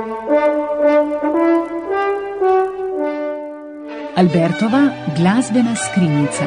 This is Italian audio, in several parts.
Albertova glasbena skrinjica.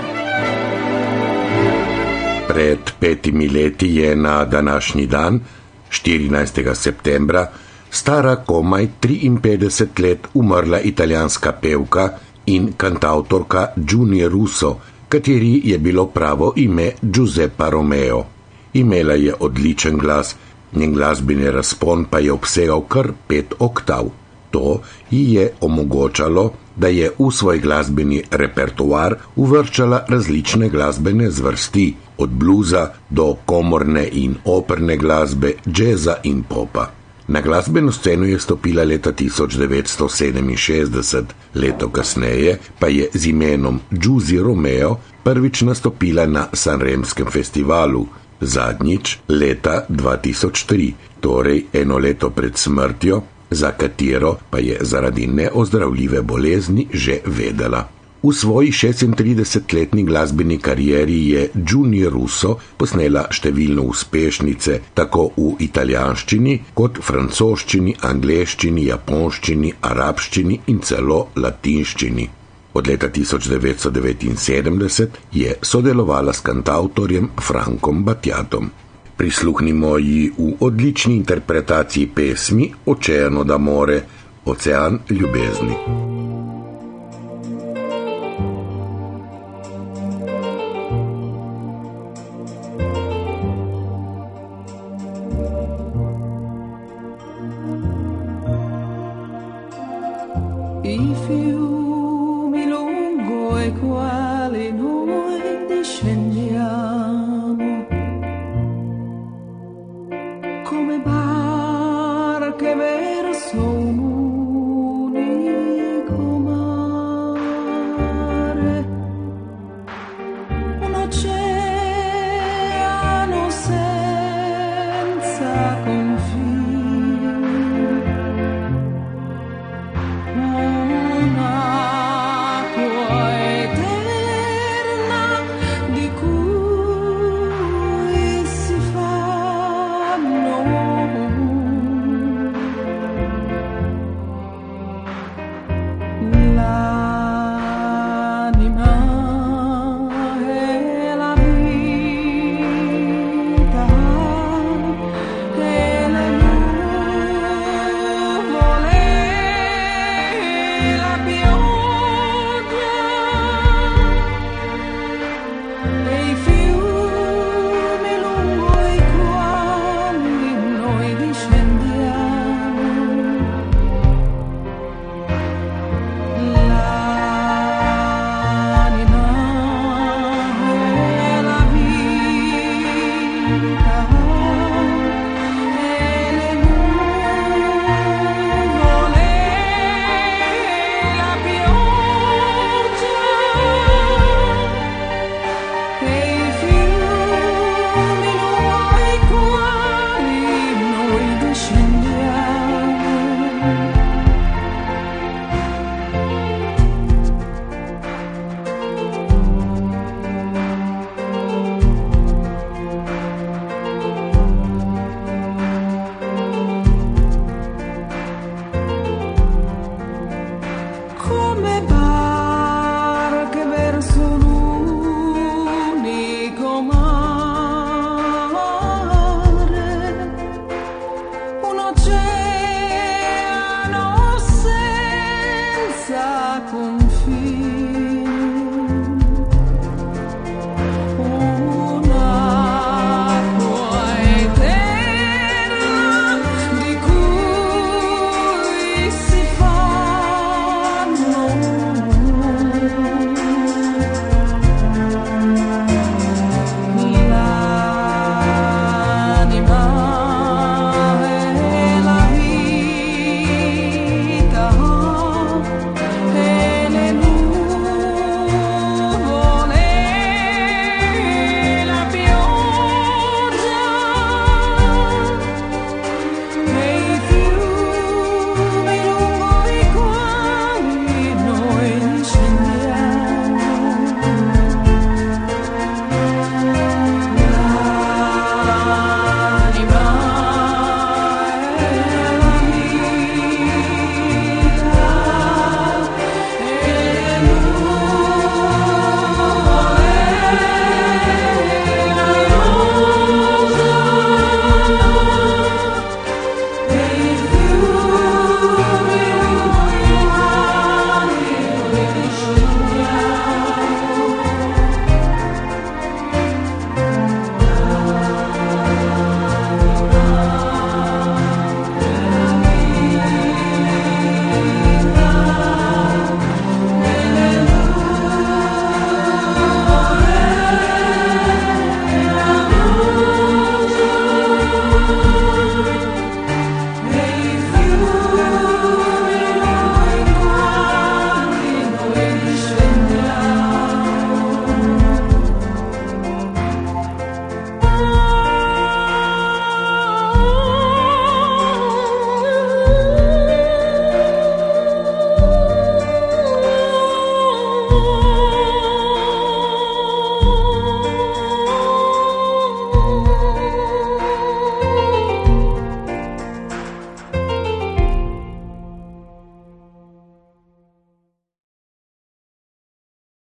Pred 5 leti je na današnji dan, 14. septembra, stara komaj 53 let umrla italijanska pevka in kantavtorka Giunia Russo, kateri je bilo pravo ime Giuseppa Romeo. Imela je odličen glas, njen glasbeni razpon pa je obsegal kar 5 oktav. To ji je omogočalo, da je v svoj glasbeni repertoar uvrščala različne glasbene zvrsti, od bluza do komorne in operne glasbe, džeza in popa. Na glasbeno sceno je stopila leta 1967, leto kasneje pa je z imenom Giusy Romeo prvič nastopila na Sanremskem festivalu, zadnjič leta 2003, torej eno leto pred smrtjo, za katero pa je zaradi neozdravljive bolezni že vedela. V svoji 36-letni glasbeni karieri je Giunia Russo posnela številne uspešnice tako v italijanščini kot francoščini, angleščini, japonščini, arabščini in celo latinščini. Od leta 1979 je sodelovala s kantavtorjem Frankom Battiatom. Prisluhnimo ji v odlični interpretaciji pesmi Oceano d'amore, Ocean ljubezni. I fiumi lungo ai quali noi discendiamo come barche verso